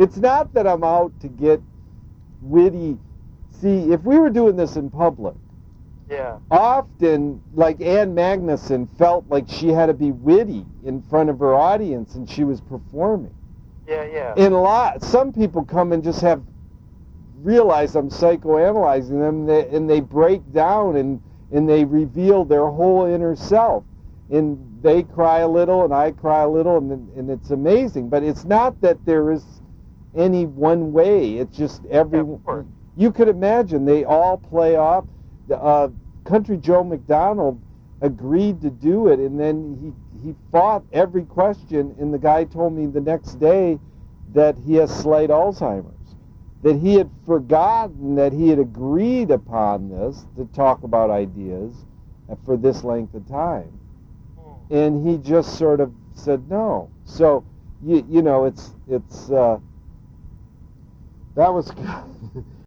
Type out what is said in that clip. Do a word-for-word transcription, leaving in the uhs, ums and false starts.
it's not that I'm out to get witty. See, if we were doing this in public, Yeah. often, like Ann Magnuson felt like she had to be witty in front of her audience, and she was performing. Yeah, yeah. And a lot, some people come and just have realize I'm psychoanalyzing them, and they, and they break down and and they reveal their whole inner self, and they cry a little, and I cry a little, and and it's amazing. But it's not that there is any one way. It's just every. Yeah, of course. You could imagine they all play off. Uh, Country Joe McDonald agreed to do it, and then he he fought every question, and the guy told me the next day that he has slight Alzheimer's, that he had forgotten that he had agreed upon this to talk about ideas for this length of time, and he just sort of said no. So you you know it's it's uh, that was